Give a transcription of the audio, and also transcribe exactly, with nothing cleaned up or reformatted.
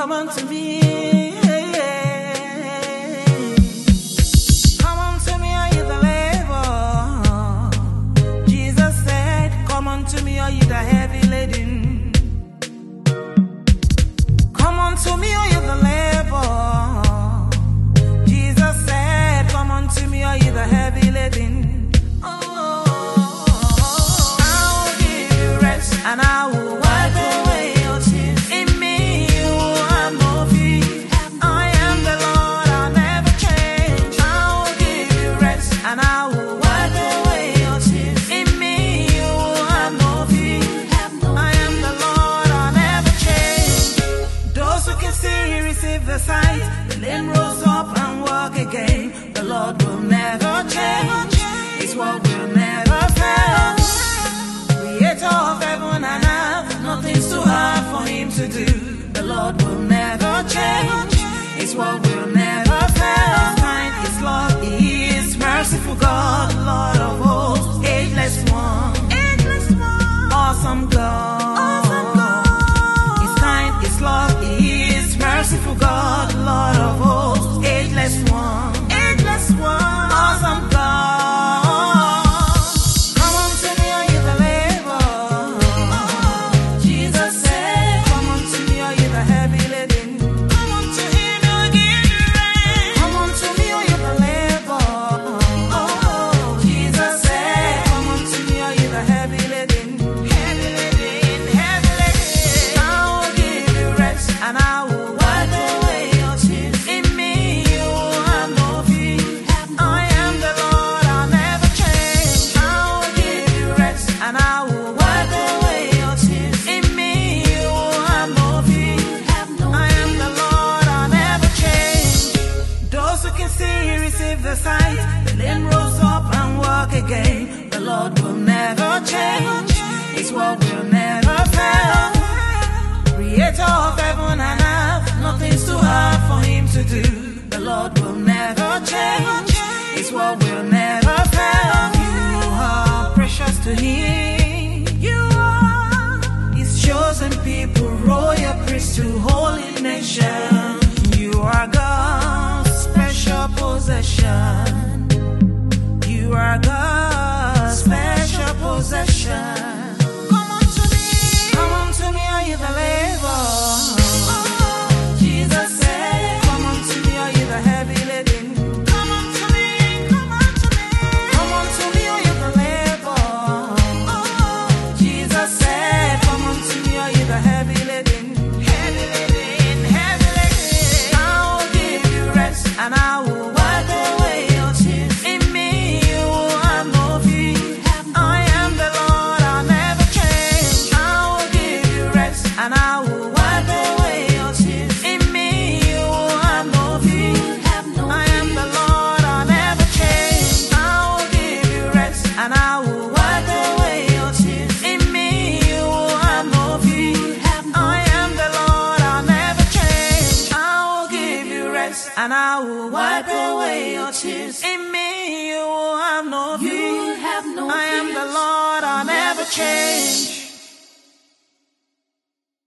come unto me. Come unto me, all you that labor. Jesus said, come unto me, all you that heavy laden. Come unto me, all you that labor. Jesus said, come unto me, all you that heavy laden. Oh, I'll give you rest, and I will wipe away your tears. In me you have no fear. I am the Lord, I'll never change. I'll give you rest, and I will wipe away your tears. In me you have no fear. I am the Lord, I'll never change. Those who can see receive the sight. The lame rose up and walk again. The Lord will never change. His word will never fail. Creator of heaven and earth, nothing's too hard for him to do. The Lord will never change. His word will never fail. Kind is love, he is merciful God, Lord of hosts, ageless one, ageless one, awesome God. Awesome God. His kind is love, he is merciful God, Lord of hosts, ageless one, ageless one, awesome God. The sight, the lame rose up and walk again. The Lord will never change. His word will never fail. Creator of heaven and earth, nothing's too hard for him to do. The Lord will never change. His word will never fail. You are precious to him. You are his chosen people, royal priesthood, holy nation. You are God's special possession. You are God's special possession. Come unto me, come unto me, all you that labor. Jesus said, come unto me, all you that heavy laden. Come unto me, come unto me, come unto me, all you that labor. Jesus said, come unto me, all you that heavy laden. Heavy laden, heavy laden. I'll give you rest, and I will wipe away your tears. In me you have no fear. I am the Lord, I'll never change. I will give you rest, and I will wipe away your tears. In me you have no fear. I am the Lord, I'll never change. I will give you rest, and I will wipe away your tears. In me you have no fear. I am the Lord, I'll never change. I will give you rest, and I will wipe away your tears. In me you will have no fear. I am the Lord, I'll never change.